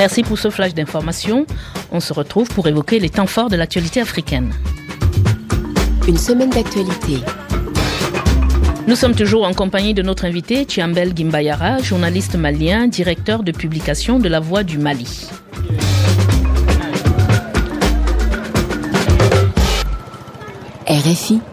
Merci pour ce flash d'information. On se retrouve pour évoquer les temps forts de l'actualité africaine. Une semaine d'actualité. Nous sommes toujours en compagnie de notre invité, Thiambel Gimbayara, journaliste malien, directeur de publication de La Voix du Mali. RFI.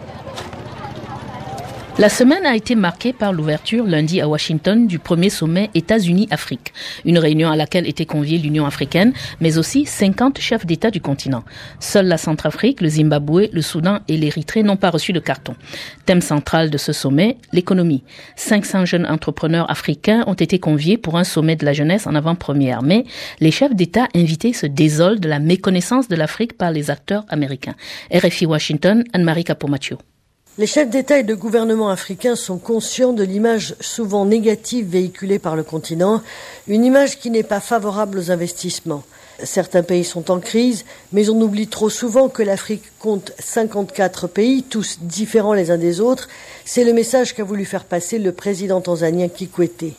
La semaine a été marquée par l'ouverture lundi à Washington du premier sommet États-Unis-Afrique, une réunion à laquelle était conviée l'Union africaine, mais aussi 50 chefs d'État du continent. Seuls la Centrafrique, le Zimbabwe, le Soudan et l'Érythrée n'ont pas reçu de carton. Thème central de ce sommet, l'économie. 500 jeunes entrepreneurs africains ont été conviés pour un sommet de la jeunesse en avant-première, mais les chefs d'État invités se désolent de la méconnaissance de l'Afrique par les acteurs américains. RFI Washington, Anne-Marie Capomathieu. Les chefs d'État et de gouvernement africains sont conscients de l'image souvent négative véhiculée par le continent, une image qui n'est pas favorable aux investissements. Certains pays sont en crise, mais on oublie trop souvent que l'Afrique compte 54 pays, tous différents les uns des autres. C'est le message qu'a voulu faire passer le président tanzanien Kikwete.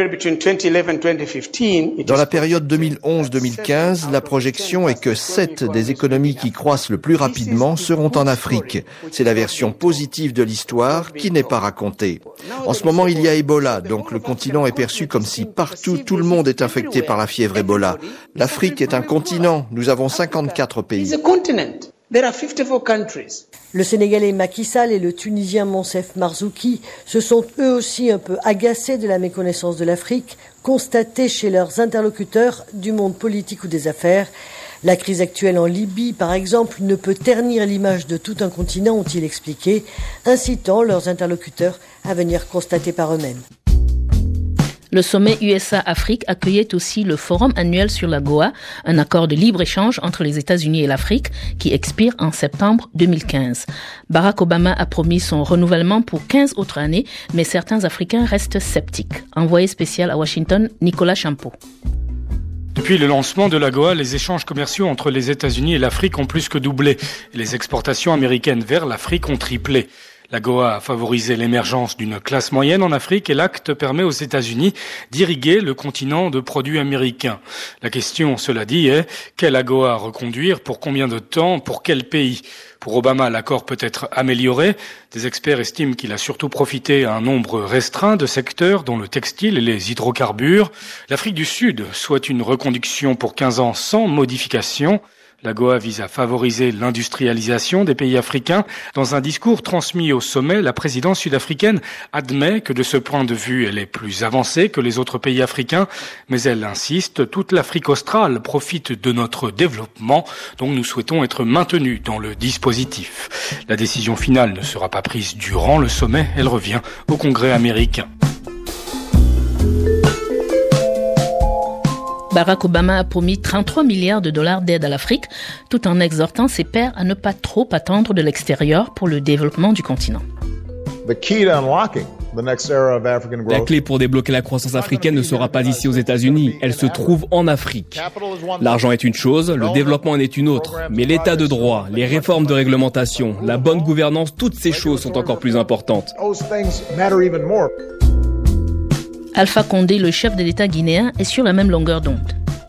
Dans la période 2011-2015, la projection est que 7 des économies qui croissent le plus rapidement seront en Afrique. C'est la version positive de l'histoire qui n'est pas racontée. En ce moment, il y a Ebola, donc le continent est perçu comme si partout tout le monde est infecté par la fièvre Ebola. L'Afrique est un continent, nous avons 54 pays. Le Sénégalais Macky Sall et le Tunisien Monsef Marzouki se sont eux aussi un peu agacés de la méconnaissance de l'Afrique, constatée chez leurs interlocuteurs du monde politique ou des affaires. La crise actuelle en Libye, par exemple, ne peut ternir l'image de tout un continent, ont-ils expliqué, incitant leurs interlocuteurs à venir constater par eux-mêmes. Le sommet USA-Afrique accueillait aussi le forum annuel sur l'AGOA, un accord de libre-échange entre les États-Unis et l'Afrique qui expire en septembre 2015. Barack Obama a promis son renouvellement pour 15 autres années, mais certains Africains restent sceptiques. Envoyé spécial à Washington, Nicolas Champeau. Depuis le lancement de l'AGOA, les échanges commerciaux entre les États-Unis et l'Afrique ont plus que doublé. Et les exportations américaines vers l'Afrique ont triplé. L'AGOA a favorisé l'émergence d'une classe moyenne en Afrique et l'acte permet aux États-Unis d'irriguer le continent de produits américains. La question, cela dit, est quelle AGOA reconduire, pour combien de temps, pour quel pays ? Pour Obama, l'accord peut être amélioré. Des experts estiment qu'il a surtout profité à un nombre restreint de secteurs, dont le textile et les hydrocarbures. L'Afrique du Sud souhaite une reconduction pour 15 ans sans modification. L'AGOA vise à favoriser l'industrialisation des pays africains. Dans un discours transmis au sommet, la présidence sud-africaine admet que de ce point de vue, elle est plus avancée que les autres pays africains, mais elle insiste, toute l'Afrique australe profite de notre développement, donc nous souhaitons être maintenus dans le dispositif. La décision finale ne sera pas prise durant le sommet, elle revient au Congrès américain. Barack Obama a promis 33 milliards de dollars d'aide à l'Afrique, tout en exhortant ses pairs à ne pas trop attendre de l'extérieur pour le développement du continent. La clé pour débloquer la croissance africaine ne sera pas ici aux États-Unis, elle se trouve en Afrique. L'argent est une chose, le développement en est une autre, mais l'état de droit, les réformes de réglementation, la bonne gouvernance, toutes ces choses sont encore plus importantes. Alpha Condé, le chef de l'État guinéen, est sur la même longueur d'onde.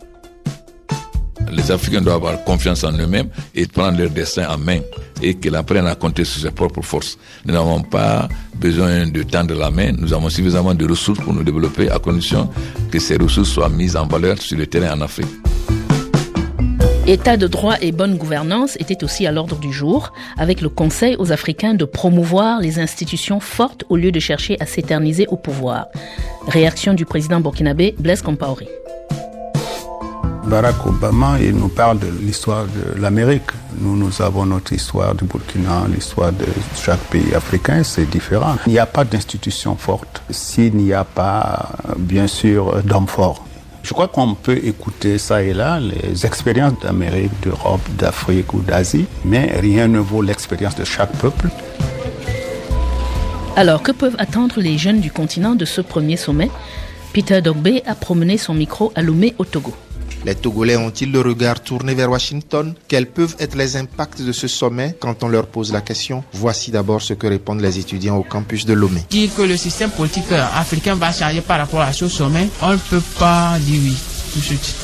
Les Africains doivent avoir confiance en eux-mêmes et prendre leur destin en main et qu'ils apprennent à compter sur ses propres forces. Nous n'avons pas besoin de tendre la main, nous avons suffisamment de ressources pour nous développer à condition que ces ressources soient mises en valeur sur le terrain en Afrique. État de droit et bonne gouvernance était aussi à l'ordre du jour, avec le conseil aux Africains de promouvoir les institutions fortes au lieu de chercher à s'éterniser au pouvoir. Réaction du président burkinabé Blaise Compaoré. Barack Obama, il nous parle de l'histoire de l'Amérique. Nous avons notre histoire du Burkina, l'histoire de chaque pays africain, c'est différent. Il n'y a pas d'institution forte s'il n'y a pas, bien sûr, d'hommes forts. Je crois qu'on peut écouter ça et là, les expériences d'Amérique, d'Europe, d'Afrique ou d'Asie, mais rien ne vaut l'expérience de chaque peuple. Alors, que peuvent attendre les jeunes du continent de ce premier sommet ? Peter Dogbe a promené son micro à Lomé au Togo. Les Togolais ont-ils le regard tourné vers Washington? Quels peuvent être les impacts de ce sommet quand on leur pose la question? Voici d'abord ce que répondent les étudiants au campus de Lomé. Dire que le système politique africain va changer par rapport à ce sommet, on ne peut pas dire oui tout de suite.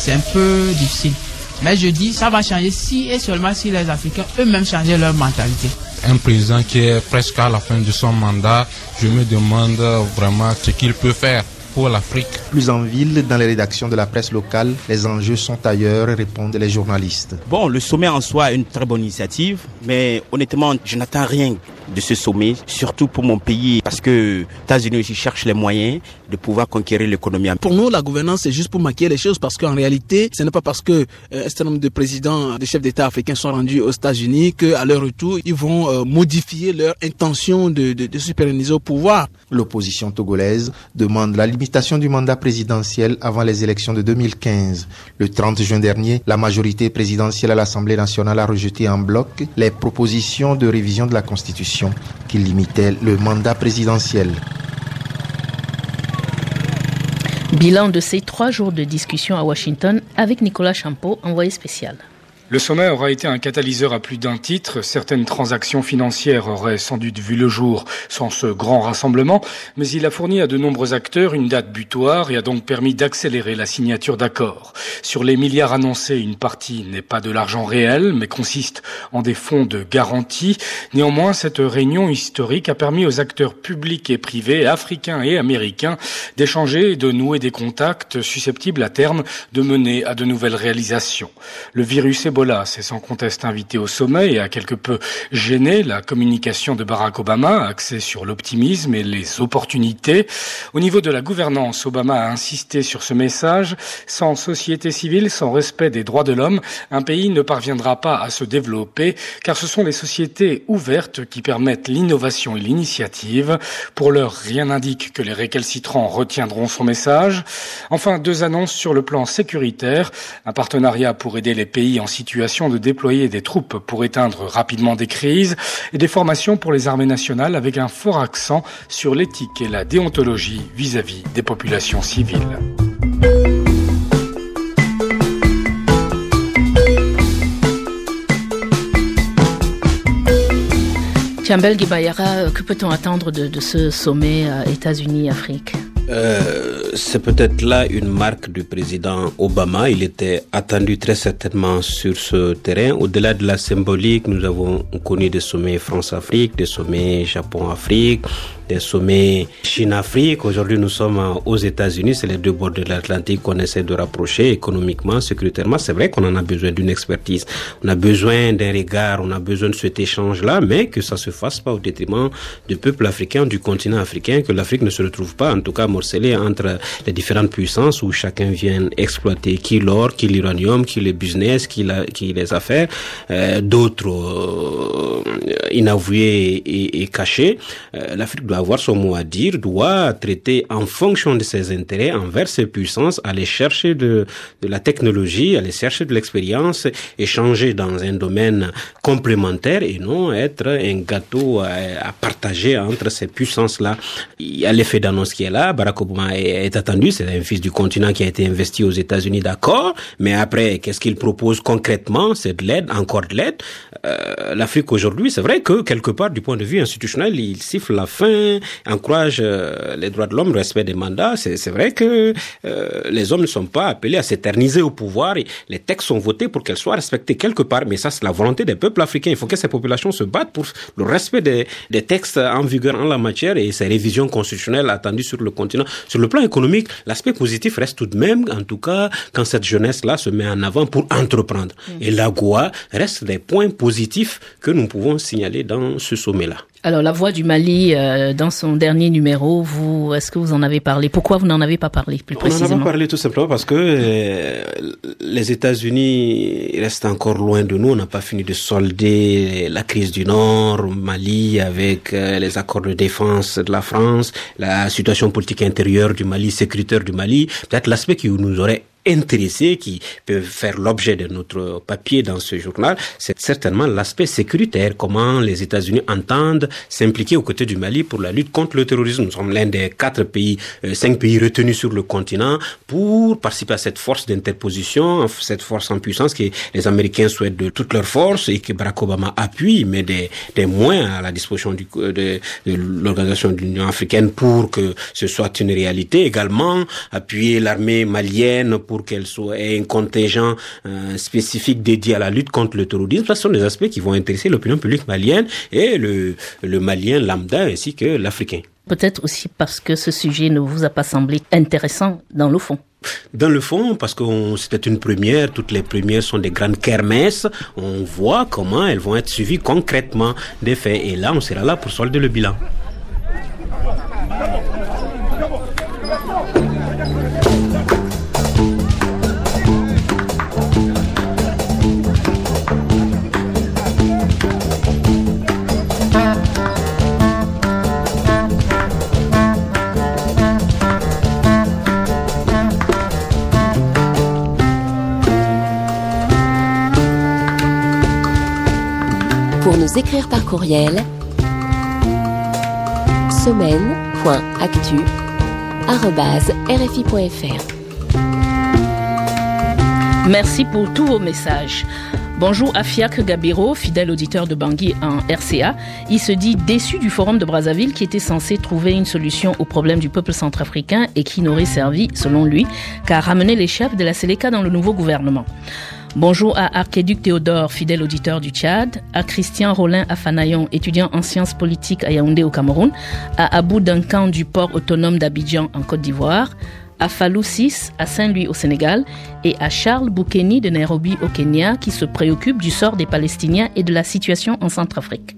c'est un peu difficile. Mais je dis, ça va changer si et seulement si les Africains eux-mêmes changent leur mentalité. Un président qui est presque à la fin de son mandat, je me demande vraiment ce qu'il peut faire pour l'Afrique. Plus en ville, dans les rédactions de la presse locale, les enjeux sont ailleurs, répondent les journalistes. Bon, le sommet en soi est une très bonne initiative, mais honnêtement, je n'attends rien de ce sommet, surtout pour mon pays, parce que les États-Unis aussi cherchent les moyens de pouvoir conquérir l'économie. Pour nous, la gouvernance, c'est juste pour maquiller les choses, parce qu'en réalité, ce n'est pas parce que un certain nombre de présidents, de chefs d'État africains sont rendus aux États-Unis qu'à leur retour, ils vont modifier leur intention de se pérenniser au pouvoir. L'opposition togolaise demande la limitation du mandat présidentiel avant les élections de 2015. Le 30 juin dernier, la majorité présidentielle à l'Assemblée nationale a rejeté en bloc les propositions de révision de la Constitution qui limitait le mandat présidentiel. Bilan de ces 3 jours de discussion à Washington avec Nicolas Champeau, envoyé spécial. Le sommet aura été un catalyseur à plus d'un titre. Certaines transactions financières auraient sans doute vu le jour sans ce grand rassemblement, mais il a fourni à de nombreux acteurs une date butoir et a donc permis d'accélérer la signature d'accords. Sur les milliards annoncés, une partie n'est pas de l'argent réel, mais consiste en des fonds de garantie. Néanmoins, cette réunion historique a permis aux acteurs publics et privés, africains et américains, d'échanger et de nouer des contacts susceptibles à terme de mener à de nouvelles réalisations. Le virus Ebola s'est sans conteste invité au sommet et a quelque peu gêné la communication de Barack Obama, axée sur l'optimisme et les opportunités. Au niveau de la gouvernance, Obama a insisté sur ce message. Sans société civile, sans respect des droits de l'homme, un pays ne parviendra pas à se développer, car ce sont les sociétés ouvertes qui permettent l'innovation et l'initiative. Pour l'heure, rien n'indique que les récalcitrants retiendront son message. Enfin, 2 annonces sur le plan sécuritaire. Un partenariat pour aider les pays en situation de déployer des troupes pour éteindre rapidement des crises et des formations pour les armées nationales avec un fort accent sur l'éthique et la déontologie vis-à-vis des populations civiles. Chambel Gibayara, que peut-on attendre de ce sommet États-Unis-Afrique ? C'est peut-être là une marque du président Obama. Il était attendu très certainement sur ce terrain. Au-delà de la symbolique, nous avons connu des sommets France-Afrique, des sommets Japon-Afrique, des sommets Chine-Afrique. Aujourd'hui, nous sommes aux États-Unis. C'est les 2 bords de l'Atlantique qu'on essaie de rapprocher économiquement, sécuritairement. C'est vrai qu'on en a besoin d'une expertise. On a besoin d'un regard, on a besoin de cet échange-là, mais que ça se fasse pas au détriment du peuple africain, du continent africain, que l'Afrique ne se retrouve pas, en tout cas morcelée entre les différentes puissances où chacun vient exploiter qui l'or, qui l'uranium, qui les business, qui les affaires, d'autres inavoués et cachés. L'Afrique doit avoir son mot à dire, doit traiter en fonction de ses intérêts envers ses puissances, aller chercher de la technologie, aller chercher de l'expérience, échanger dans un domaine complémentaire et non être un gâteau à partager entre ces puissances-là. Il y a l'effet d'annonce qui est là. Barack Obama est attendu, c'est un fils du continent qui a été investi aux États-Unis, d'accord, mais après, qu'est-ce qu'il propose concrètement? C'est de l'aide, encore de l'aide. L'Afrique aujourd'hui, c'est vrai que quelque part, du point de vue institutionnel, il siffle la fin, encourage les droits de l'homme, le respect des mandats. C'est vrai que les hommes ne sont pas appelés à s'éterniser au pouvoir et les textes sont votés pour qu'elles soient respectées quelque part, mais ça c'est la volonté des peuples africains. Il faut que ces populations se battent pour le respect des textes en vigueur en la matière et ces révisions constitutionnelles attendues sur le continent. Sur le plan économique, l'aspect positif reste tout de même, en tout cas, quand cette jeunesse-là se met en avant pour entreprendre. Et l'AGOA reste des points positifs que nous pouvons signaler dans ce sommet-là. Alors, la Voix du Mali, dans son dernier numéro, est-ce que vous en avez parlé? Pourquoi vous n'en avez pas parlé, plus précisément? On en a parlé tout simplement parce que les États-Unis restent encore loin de nous. On n'a pas fini de solder la crise du Nord, au Mali, avec les accords de défense de la France, la situation politique intérieure du Mali, sécuritaire du Mali. Peut-être l'aspect qui nous aurait intéressés, qui peuvent faire l'objet de notre papier dans ce journal, c'est certainement l'aspect sécuritaire, comment les États-Unis entendent s'impliquer aux côtés du Mali pour la lutte contre le terrorisme. Nous sommes l'un des 5 pays retenus sur le continent pour participer à cette force d'interposition, cette force en puissance que les Américains souhaitent de toutes leurs forces et que Barack Obama appuie, mais des moyens à la disposition de l'Organisation de l'Union africaine pour que ce soit une réalité. Également, appuyer l'armée malienne pour qu'elle ait un contingent spécifique dédié à la lutte contre le terrorisme. Ce sont des aspects qui vont intéresser l'opinion publique malienne et le malien lambda ainsi que l'Africain. Peut-être aussi parce que ce sujet ne vous a pas semblé intéressant dans le fond. Dans le fond, parce que c'était une première, toutes les premières sont des grandes kermesses, on voit comment elles vont être suivies concrètement des faits. Et là, on sera là pour solder le bilan. Pour nous écrire par courriel, semaine.actu@rfi.fr. Merci pour tous vos messages. Bonjour à Fiacre Gabiro, fidèle auditeur de Bangui en RCA. Il se dit déçu du forum de Brazzaville qui était censé trouver une solution au problème du peuple centrafricain et qui n'aurait servi, selon lui, qu'à ramener les chefs de la Séléka dans le nouveau gouvernement. Bonjour à Archéduc Théodore, fidèle auditeur du Tchad, à Christian Rollin Afanayon, étudiant en sciences politiques à Yaoundé au Cameroun, à Abou Duncan du port autonome d'Abidjan en Côte d'Ivoire, à Fallou 6 à Saint-Louis au Sénégal et à Charles Boukeni de Nairobi au Kenya qui se préoccupe du sort des Palestiniens et de la situation en Centrafrique.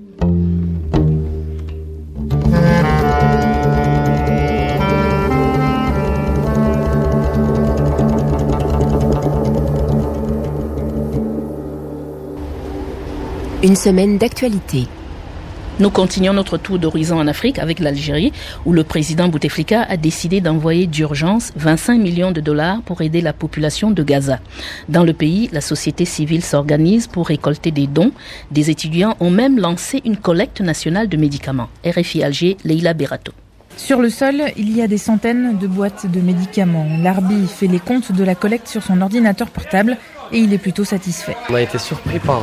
Une semaine d'actualité. Nous continuons notre tour d'horizon en Afrique avec l'Algérie, où le président Bouteflika a décidé d'envoyer d'urgence 25 millions de dollars pour aider la population de Gaza. Dans le pays, la société civile s'organise pour récolter des dons. Des étudiants ont même lancé une collecte nationale de médicaments. RFI Alger, Leïla Berato. Sur le sol, il y a des centaines de boîtes de médicaments. L'Arbi fait les comptes de la collecte sur son ordinateur portable et il est plutôt satisfait. On a été surpris par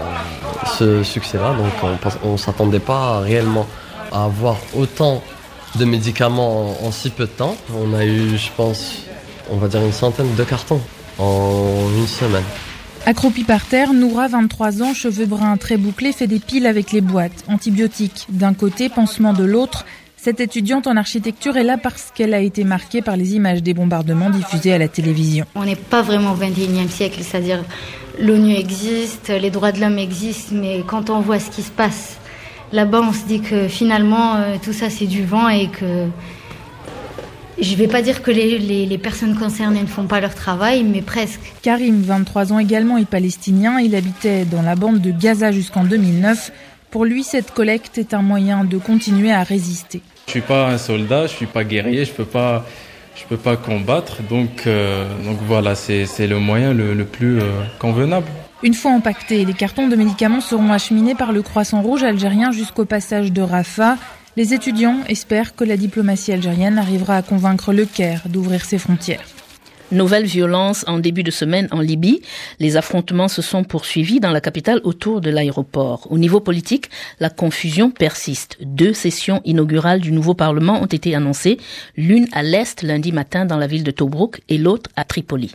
ce succès-là, donc on ne s'attendait pas réellement à avoir autant de médicaments en si peu de temps. On a eu, je pense, on va dire une centaine de cartons en une semaine. Accroupie par terre, Noura, 23 ans, cheveux bruns très bouclés, fait des piles avec les boîtes. Antibiotiques d'un côté, pansements de l'autre. Cette étudiante en architecture est là parce qu'elle a été marquée par les images des bombardements diffusés à la télévision. On n'est pas vraiment au XXIe siècle, c'est-à-dire l'ONU existe, les droits de l'homme existent, mais quand on voit ce qui se passe là-bas, on se dit que finalement tout ça c'est du vent et que je ne vais pas dire que les personnes concernées ne font pas leur travail, mais presque. Karim, 23 ans également, est palestinien. Il habitait dans la bande de Gaza jusqu'en 2009. Pour lui, cette collecte est un moyen de continuer à résister. Je suis pas un soldat, je suis pas guerrier, je peux pas combattre, donc voilà, c'est le moyen le plus convenable. Une fois empaquetés, les cartons de médicaments seront acheminés par le Croissant Rouge algérien jusqu'au passage de Rafah. Les étudiants espèrent que la diplomatie algérienne arrivera à convaincre le Caire d'ouvrir ses frontières. Nouvelle violence en début de semaine en Libye. Les affrontements se sont poursuivis dans la capitale autour de l'aéroport. Au niveau politique, la confusion persiste. 2 sessions inaugurales du nouveau Parlement ont été annoncées, l'une à l'est lundi matin dans la ville de Tobrouk et l'autre à Tripoli.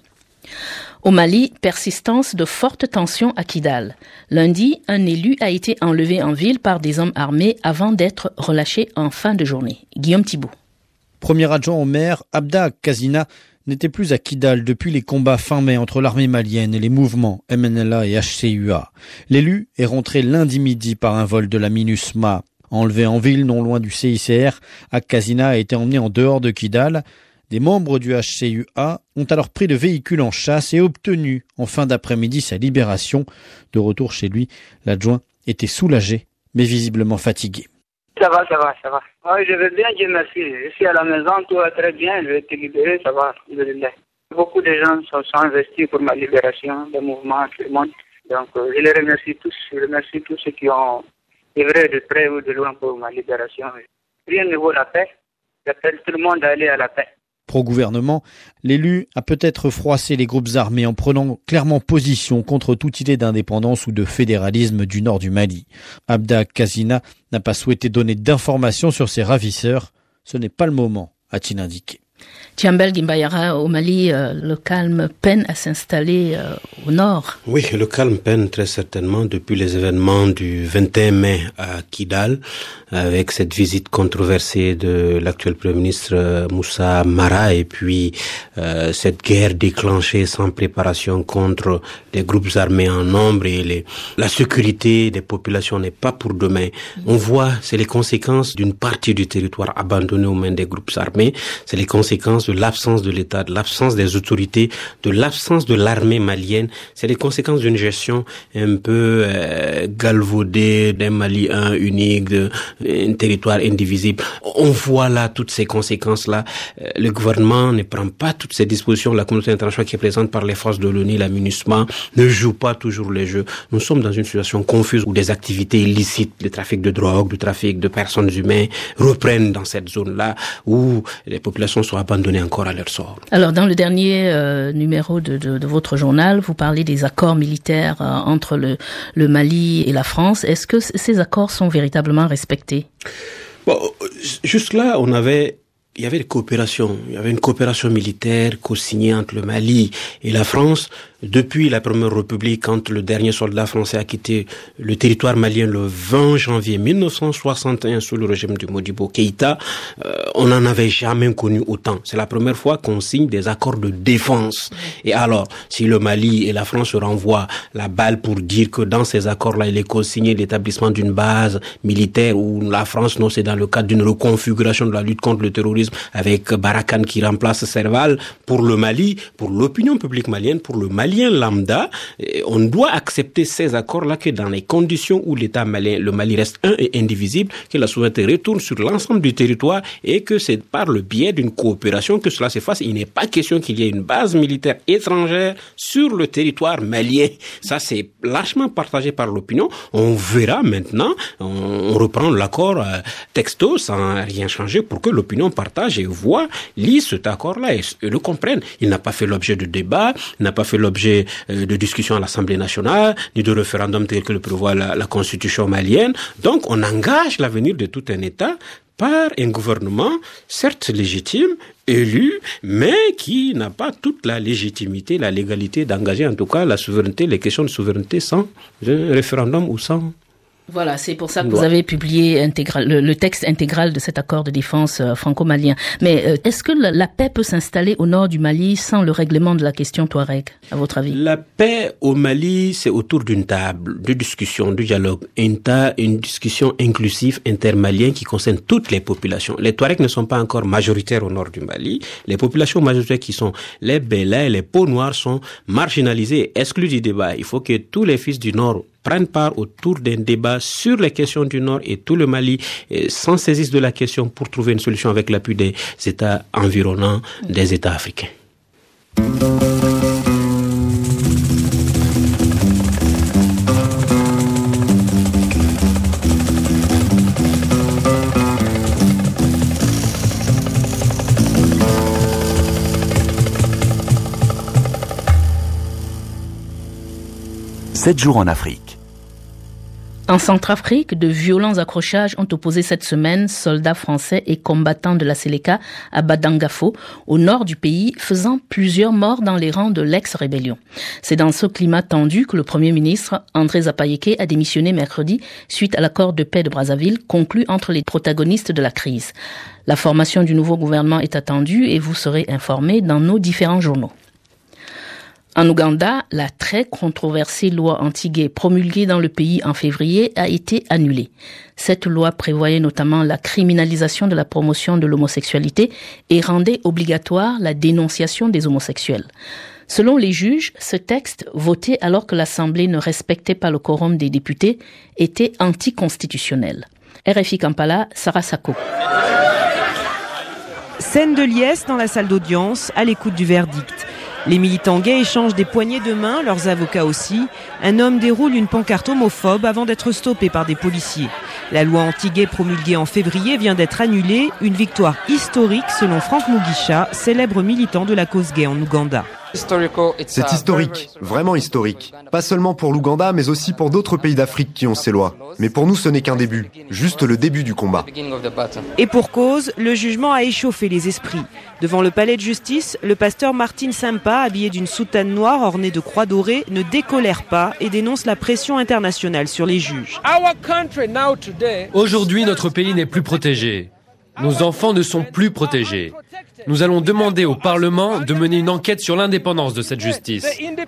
Au Mali, persistance de fortes tensions à Kidal. Lundi, un élu a été enlevé en ville par des hommes armés avant d'être relâché en fin de journée. Guillaume Thibault. Premier adjoint au maire, Abda Kazina, n'était plus à Kidal depuis les combats fin mai entre l'armée malienne et les mouvements MNLA et HCUA. L'élu est rentré lundi midi par un vol de la MINUSMA. Enlevé en ville non loin du CICR, Akazina a été emmené en dehors de Kidal. Des membres du HCUA ont alors pris le véhicule en chasse et obtenu en fin d'après-midi sa libération. De retour chez lui, l'adjoint était soulagé mais visiblement fatigué. Ça va. Oui, je vais bien, Dieu merci. Je suis à la maison, tout va très bien, je vais te libérer, ça va. Beaucoup de gens sont investis pour ma libération, le mouvement, tout le monde. Donc, je les remercie tous. Je remercie tous ceux qui ont œuvré de près ou de loin pour ma libération. Rien ne vaut la paix. J'appelle tout le monde à aller à la paix. Pro-gouvernement, l'élu a peut-être froissé les groupes armés en prenant clairement position contre toute idée d'indépendance ou de fédéralisme du nord du Mali. Abda Kazina n'a pas souhaité donner d'informations sur ses ravisseurs. Ce n'est pas le moment, a-t-il indiqué. Tiambel Gimbayara, au Mali, le calme peine à s'installer au nord. Oui, le calme peine très certainement depuis les événements du 21 mai à Kidal, avec cette visite controversée de l'actuel Premier ministre Moussa Mara, et puis cette guerre déclenchée sans préparation contre les groupes armés en nombre, et la sécurité des populations n'est pas pour demain. On voit, c'est les conséquences d'une partie du territoire abandonné aux mains des groupes armés, c'est les conséquences de l'absence de l'État, de l'absence des autorités, de l'absence de l'armée malienne. C'est les conséquences d'une gestion un peu galvaudée d'un Mali unique, d'un territoire indivisible. On voit là toutes ces conséquences-là. Le gouvernement ne prend pas toutes ces dispositions. La communauté internationale qui est présente par les forces de l'ONU, la MINUSMA, ne joue pas toujours les jeux. Nous sommes dans une situation confuse où des activités illicites, le trafic de drogue, le trafic de personnes humaines reprennent dans cette zone-là, où les populations sont abandonnées encore à leur sort. Alors, dans le dernier numéro de votre journal, vous parlez des accords militaires entre le Mali et la France. Est-ce que ces accords sont véritablement respectés? Bon, juste là, il y avait des coopérations. Il y avait une coopération militaire co-signée entre le Mali et la France. Depuis la Première République, quand le dernier soldat français a quitté le territoire malien le 20 janvier 1961 sous le régime de Modibo Keïta, on n'en avait jamais connu autant. C'est la première fois qu'on signe des accords de défense. Et alors, si le Mali et la France se renvoient la balle pour dire que dans ces accords-là, il est co-signé l'établissement d'une base militaire, où la France, non, c'est dans le cadre d'une reconfiguration de la lutte contre le terrorisme avec Barkhane qui remplace Serval, pour le Mali, pour l'opinion publique malienne, pour le Mali lambda, on doit accepter ces accords-là que dans les conditions où l'État malien, le Mali reste un et indivisible, que la souveraineté retourne sur l'ensemble du territoire et que c'est par le biais d'une coopération que cela se fasse. Il n'est pas question qu'il y ait une base militaire étrangère sur le territoire malien. Ça, c'est largement partagé par l'opinion. On verra maintenant, on reprend l'accord texto sans rien changer pour que l'opinion partage et voit, lit cet accord-là et le comprenne. Il n'a pas fait l'objet de débat, il n'a pas fait l'objet de discussion à l'Assemblée nationale, ni de référendum tel que le prévoit la Constitution malienne. Donc, on engage l'avenir de tout un État par un gouvernement, certes légitime, élu, mais qui n'a pas toute la légitimité, la légalité d'engager en tout cas la souveraineté, les questions de souveraineté sans un référendum ou sans... Voilà, c'est pour ça que vous avez publié le texte intégral de cet accord de défense franco-malien. Mais est-ce que la paix peut s'installer au nord du Mali sans le règlement de la question Touareg, à votre avis? La paix au Mali, c'est autour d'une table de discussion, de dialogue, une discussion inclusive intermalienne qui concerne toutes les populations. Les Touaregs ne sont pas encore majoritaires au nord du Mali. Les populations majoritaires qui sont les Belais, les peaux noires sont marginalisées, exclues du débat. Il faut que tous les fils du nord prennent part autour d'un débat sur les questions du Nord et tout le Mali s'en saisissent de la question pour trouver une solution avec l'appui des États environnants, des États africains. 7 jours en Afrique. En Centrafrique, de violents accrochages ont opposé cette semaine soldats français et combattants de la Séléka à Badangafo, au nord du pays, faisant plusieurs morts dans les rangs de l'ex-rébellion. C'est dans ce climat tendu que le Premier ministre, André Zapayeke, a démissionné mercredi suite à l'accord de paix de Brazzaville conclu entre les protagonistes de la crise. La formation du nouveau gouvernement est attendue et vous serez informés dans nos différents journaux. En Ouganda, la très controversée loi anti-gay promulguée dans le pays en février a été annulée. Cette loi prévoyait notamment la criminalisation de la promotion de l'homosexualité et rendait obligatoire la dénonciation des homosexuels. Selon les juges, ce texte, voté alors que l'Assemblée ne respectait pas le quorum des députés, était anticonstitutionnel. RFI Kampala, Sarah Sako. Scène de liesse dans la salle d'audience, à l'écoute du verdict. Les militants gays échangent des poignées de main, leurs avocats aussi. Un homme déroule une pancarte homophobe avant d'être stoppé par des policiers. La loi anti-gay promulguée en février vient d'être annulée. Une victoire historique selon Frank Mugisha, célèbre militant de la cause gay en Ouganda. C'est historique, vraiment historique. Pas seulement pour l'Ouganda, mais aussi pour d'autres pays d'Afrique qui ont ces lois. Mais pour nous, ce n'est qu'un début, juste le début du combat. Et pour cause, le jugement a échauffé les esprits. Devant le palais de justice, le pasteur Martin Sampa, habillé d'une soutane noire ornée de croix dorées, ne décolère pas et dénonce la pression internationale sur les juges. Aujourd'hui, notre pays n'est plus protégé. Nos enfants ne sont plus protégés. Nous allons demander au Parlement de mener une enquête sur l'indépendance de cette justice.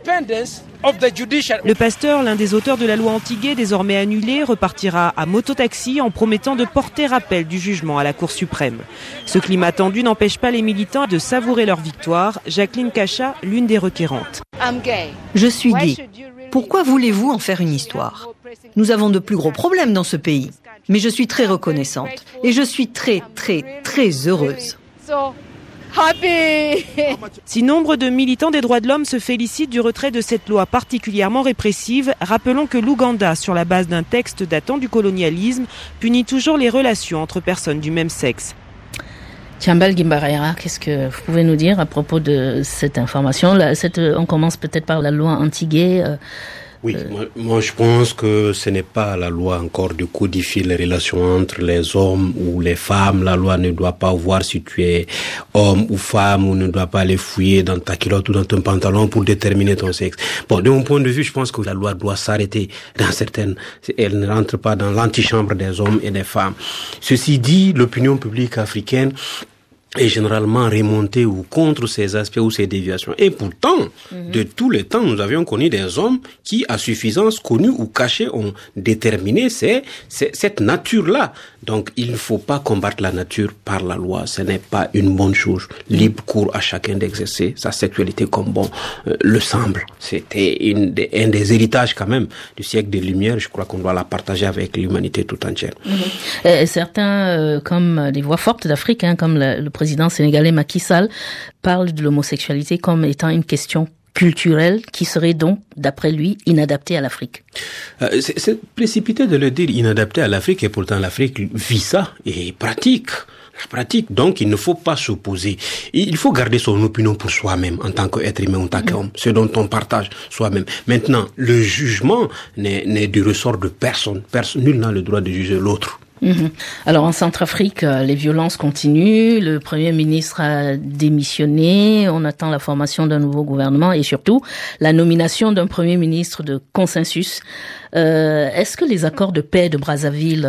Le pasteur, l'un des auteurs de la loi anti-gay désormais annulée, repartira à mototaxi en promettant de porter rappel du jugement à la Cour suprême. Ce climat tendu n'empêche pas les militants de savourer leur victoire. Jacqueline Cacha, l'une des requérantes. Je suis gay. Pourquoi voulez-vous en faire une histoire ? Nous avons de plus gros problèmes dans ce pays. Mais je suis très reconnaissante et je suis très, très, très heureuse. Si nombre de militants des droits de l'homme se félicitent du retrait de cette loi particulièrement répressive, rappelons que l'Ouganda, sur la base d'un texte datant du colonialisme, punit toujours les relations entre personnes du même sexe. Thiambal Gimbarera, qu'est-ce que vous pouvez nous dire à propos de cette information ? On commence peut-être par la loi anti-gay. Oui, moi je pense que ce n'est pas la loi encore de codifier les relations entre les hommes ou les femmes. La loi ne doit pas voir si tu es homme ou femme, ou ne doit pas aller fouiller dans ta culotte ou dans ton pantalon pour déterminer ton sexe. Bon, de mon point de vue, je pense que la loi doit s'arrêter dans certaines... Elle ne rentre pas dans l'antichambre des hommes et des femmes. Ceci dit, l'opinion publique africaine est généralement remonté ou contre ces aspects ou ces déviations. Et pourtant, de tous les temps, nous avions connu des hommes qui, à suffisance, connus ou cachés, ont déterminé cette nature-là. Donc, il ne faut pas combattre la nature par la loi. Ce n'est pas une bonne chose. Libre cours à chacun d'exercer sa sexualité comme bon le semble. C'était un des héritages quand même du siècle des Lumières. Je crois qu'on doit la partager avec l'humanité tout entière. Certains, comme les voix fortes d'Afrique, comme le président sénégalais Macky Sall, parle de l'homosexualité comme étant une question culturelle qui serait donc, d'après lui, inadaptée à l'Afrique. C'est précipité de le dire inadapté à l'Afrique, et pourtant l'Afrique vit ça et pratique. Donc, il ne faut pas s'opposer. Il faut garder son opinion pour soi-même, en tant qu'être humain, en tant qu'homme. Ce dont on partage soi-même. Maintenant, le jugement n'est du ressort de personne. Nul n'a le droit de juger l'autre. Alors en Centrafrique, les violences continuent, le Premier ministre a démissionné, on attend la formation d'un nouveau gouvernement et surtout la nomination d'un Premier ministre de consensus. Est-ce que les accords de paix de Brazzaville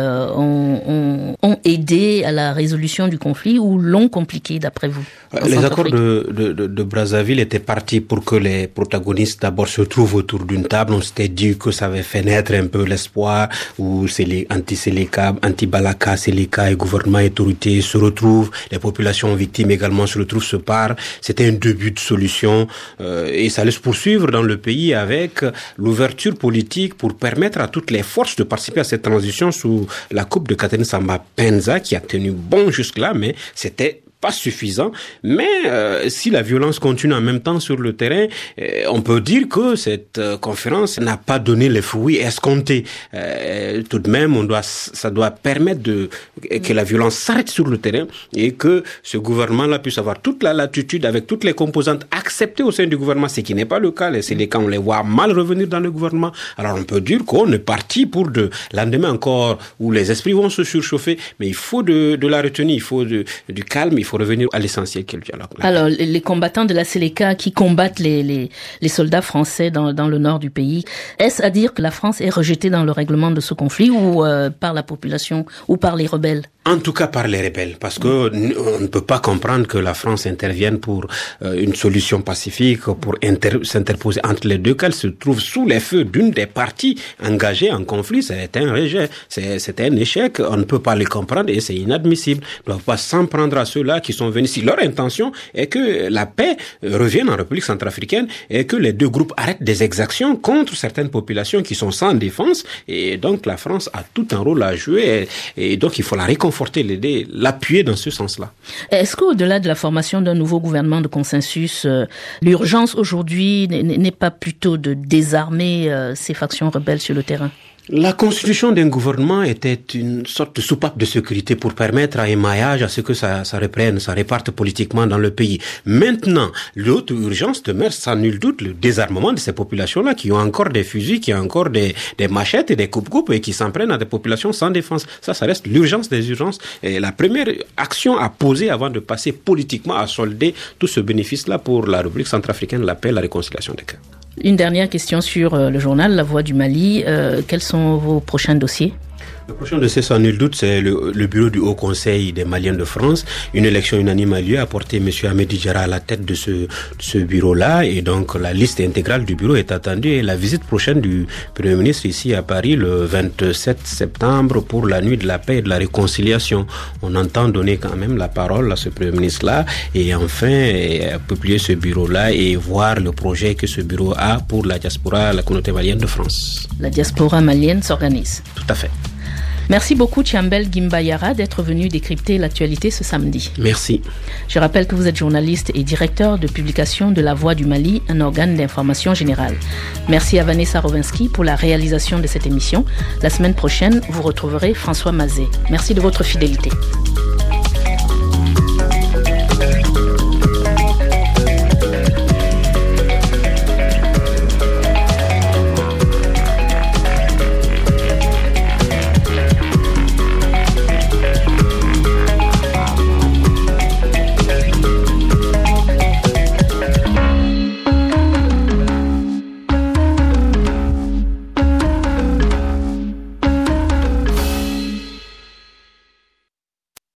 ont aidé à la résolution du conflit ou l'ont compliqué d'après vous? Les accords de Brazzaville étaient partis pour que les protagonistes d'abord se trouvent autour d'une table. On s'était dit que ça avait fait naître un peu l'espoir où c'est les anti-Séléka, anti-Balaka, Séléka et gouvernement et autorités se retrouvent, les populations victimes également se retrouvent, se parlent. C'était un début de solution et ça allait se poursuivre dans le pays avec l'ouverture politique pour permettre à toutes les forces de participer à cette transition sous la coupe de Catherine Samba Panza qui a tenu bon jusque-là, mais c'était pas suffisant, mais si la violence continue en même temps sur le terrain, on peut dire que cette conférence n'a pas donné les fruits escomptés. Tout de même, ça doit permettre que la violence s'arrête sur le terrain et que ce gouvernement-là puisse avoir toute la latitude avec toutes les composantes acceptées au sein du gouvernement, ce qui n'est pas le cas. C'est les cas, on les voit mal revenir dans le gouvernement. Alors on peut dire qu'on est parti pour de lendemain encore où les esprits vont se surchauffer, mais il faut de la retenue, il faut du calme, il faut revenir à l'essentiel qui est le dialogue. Alors, les combattants de la Séléka qui combattent les soldats français dans le nord du pays, est-ce à dire que la France est rejetée dans le règlement de ce conflit ou par la population ou par les rebelles? En tout cas par les rebelles, parce que on ne peut pas comprendre que la France intervienne pour une solution pacifique, pour s'interposer entre les deux cas. Elle se trouve sous les feux d'une des parties engagées en conflit. C'est un rejet, c'est un échec. On ne peut pas les comprendre et c'est inadmissible. On ne doit pas s'en prendre à ceux-là qui sont venus. Si leur intention est que la paix revienne en République centrafricaine et que les deux groupes arrêtent des exactions contre certaines populations qui sont sans défense, et donc la France a tout un rôle à jouer et donc il faut la réconforter, l'aider, l'appuyer dans ce sens-là. Est-ce qu'au-delà de la formation d'un nouveau gouvernement de consensus, l'urgence aujourd'hui n'est pas plutôt de désarmer ces factions rebelles sur le terrain? La constitution d'un gouvernement était une sorte de soupape de sécurité pour permettre à un maillage à ce que ça reprenne, ça reparte politiquement dans le pays. Maintenant, l'autre urgence demeure sans nul doute le désarmement de ces populations-là qui ont encore des fusils, qui ont encore des machettes et des coupes-coupes et qui s'en prennent à des populations sans défense. Ça reste l'urgence des urgences. Et la première action à poser avant de passer politiquement à solder tout ce bénéfice-là pour la République centrafricaine, la paix, la réconciliation des cœurs. Une dernière question sur le journal La Voix du Mali. Quels sont vos prochains dossiers ? Le prochain dossier, sans nul doute, c'est le bureau du Haut Conseil des Maliens de France. Une élection unanime a lieu, a porté M. Hamedi Diarra à la tête de ce bureau-là. Et donc, la liste intégrale du bureau est attendue. Et la visite prochaine du Premier ministre ici à Paris, le 27 septembre, pour la nuit de la paix et de la réconciliation. On entend donner quand même la parole à ce Premier ministre-là. Et enfin, publier ce bureau-là et voir le projet que ce bureau a pour la diaspora, la communauté malienne de France. La diaspora malienne s'organise. Tout à fait. Merci beaucoup Thiambel Gimbayara d'être venu décrypter l'actualité ce samedi. Merci. Je rappelle que vous êtes journaliste et directeur de publication de La Voix du Mali, un organe d'information générale. Merci à Vanessa Rovinski pour la réalisation de cette émission. La semaine prochaine, vous retrouverez François Mazet. Merci de votre fidélité.